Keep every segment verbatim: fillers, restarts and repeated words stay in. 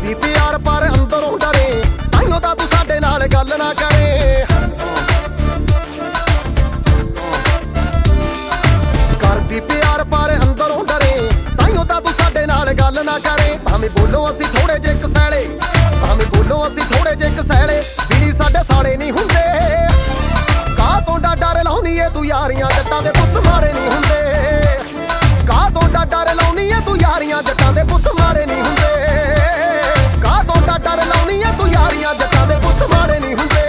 करदी प्यार पर अंदरों डरे, ताइयों तां तू साडे नाल गल ना करे। करदी प्यार पर अंदरों डरे, ताइयों तां तू साडे नाल गल ना करे। भावें बोलो असीं थोड़े जे कसैले, भावें बोलो असीं थोड़े जे कसैले, भी साडे साड़े नहीं हुंदे। काह तों डर लाउणी ऐ तू यारियां जट्टां दे पुत्त मारे नहीं हुंदे। काह तों डर लाउणी ऐ तू यारियां जट्टां दे पुत्त मारे नहीं हुंदे। काह तों डर लाउणी ऐ तू यारियां जट्टां दे पुत्त मारे नहीं हुंदे।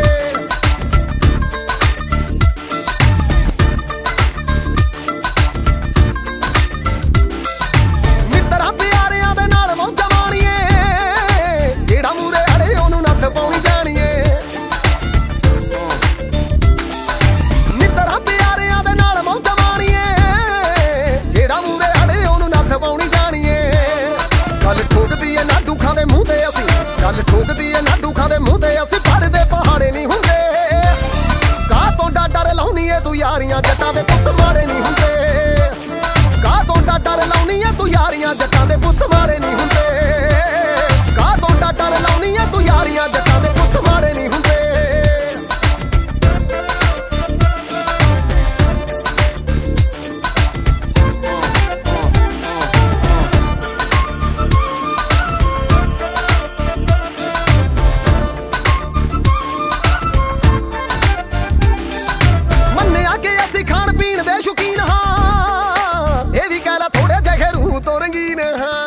मित्तरां प्यारियां दे नाल मौजां माणीए, जेड़ा मूरे अड़े ओनू नत्थ पाउणी जाणीए। मित्तरां प्यारियां दे नाल मौजां माणीए, जेड़ा मूरे अड़े ओनू नत्थ पाउणी जाणीए। गल ठोकदी ऐ ना दुखां दे मूंह ते असीं, गल ठोकदी ऐ ना दुखां दे मूंह ते असीं, पढ़दे पहाड़े नहीं हुंदे। काह तों डर लाउणी ऐ तू यारियां जट्टां दे पुत्त मारे नहीं हुंदे। काह तों डर लाउणी ऐ तू यारियां जट्टां दे पुत्त मारे नहीं हुंदे। काह तों डर लाउणी ऐ तू यारियां जट्टां दे पुत्त मारे नहीं हुंदे। ਮੰਨਿਆ ਕਿ ਅਸੀਂ ਖਾਣ ਪੀਣ ਦੇ ਸ਼ੌਕੀਨ ਹਾਂ, ਇਹ ਵੀ ਕਹਿ ਲਾ ਥੋੜੇ ਜਿਹੇ ਰੂਹ ਤੋਂ ਰੰਗੀਨ ਹਾਂ।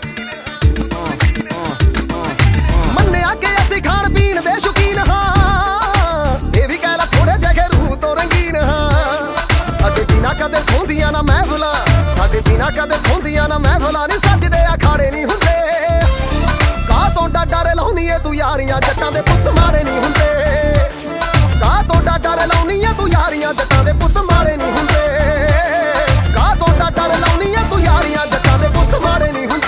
ਮੰਨਿਆ ਕਿ ਅਸੀਂ ਖਾਣ ਪੀਣ ਦੇ ਸ਼ੌਕੀਨ ਹਾਂ, ਇਹ ਵੀ ਕਹਿ ਲਾ ਥੋੜੇ ਜਿਹੇ ਰੂਹ ਤੋਂ ਰੰਗੀਨ ਹਾਂ। ਸਾਡੇ ਬਿਨਾਂ ਕਦੇ ਸੌਂਦੀਆਂ ਨਾ ਮਹਿਫਲਾਂ, ਸਾਡੇ ਬਿਨਾਂ ਕਦੇ ਸੌਂਦੀਆਂ ਨਾ ਮਹਿਫਲਾਂ, ਨਹੀਂ ਸੱਜਦੇ ਅਖਾੜੇ ਨਹੀਂ ਹੁੰਦੇ। ਕਾਹ ਤੋਂ ਡਰ ਲਾਉਣੀ ਏ ਤੂੰ ਯਾਰੀਆਂ ਜੱਟਾਂ ਦੇ ਪੁੱਤ ਮਾਰੇ ਨਹੀਂ ਹੁੰਦੇ। ਕਾਹ ਤੋਂ ਡਰ ਲਾਉਣੀ ਏ ਤੂੰ ਯਾਰੀਆਂ ਜੱਟਾਂ ਦੇ ਪੁੱਤ ਮਾਰੇ ਨਹੀਂ ਹੁੰਦੇ। ਕਾਹ ਤੋਂ ਡਰ ਲਾਉਣੀ ਏ ਤੂੰ ਯਾਰੀਆਂ ਜੱਟਾਂ ਦੇ ਪੁੱਤ ਮਾਰੇ ਨਹੀਂ ਹੁੰਦੇ।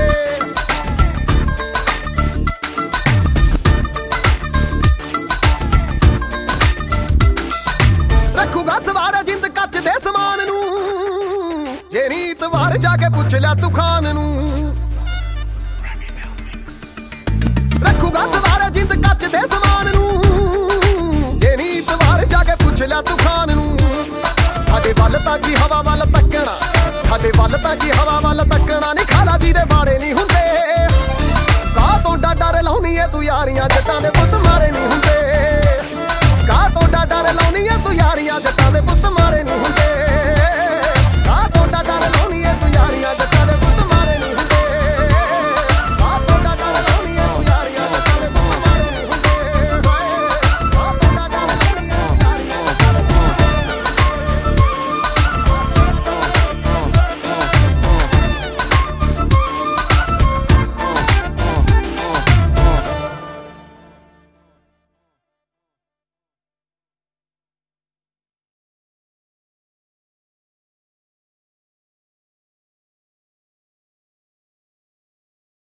ਰੱਖੂਗਾ ਸਵਾਰ ਜਿੰਦ ਕੱਚ ਦੇ ਸਮਾਨ ਨੂੰ, ਜੇ ਨੀਤ ਵਾਰ ਜਾ ਕੇ ਪੁੱਛ ਲੈ ਤੂੰ ਖਾਨ ਨੂੰ। ਰੱਖੂਗਾ ਸਵਾਰ ਜਿੰਦ ਕੱਚ ਦੇ ਸਮਾਨ ਨੂੰ, ਜੇ ਨੀਤ ਵਾਰ ਜਾ ਕੇ ਪੁੱਛ ਲੈ ਤੂੰ ਖਾਨ ਨੂੰ। ਸਾਡੇ ਵੱਲ ਤਾਂ ਕੀ ਹਵਾ ਵੱਲ ਤੱਕਣਾ, ਸਾਡੇ ਵੱਲ ਤਾਂ ਕੀ ਹਵਾ ਵੱਲ ਤੱਕਣਾ, ਨਹੀਂ ਖਾਲਾ ਜੀ ਦੇ ਬਾੜੇ ਨਹੀਂ ਹੁੰਦੇ। ਕਾਹ ਤੋਂ ਡਰ ਲਾਉਣੀ ਏ ਤੂੰ ਯਾਰੀਆਂ ਜੱਟਾਂ ਦੇ ਪੁੱਤ ਮਾਰੇ ਨਹੀਂ ਹੁੰਦੇ। ਕਾਹ ਤੋਂ ਡਰ ਲਾਉਣੀ ਏ ਤੂੰ ਯਾਰੀਆਂ ਜੱਟਾਂ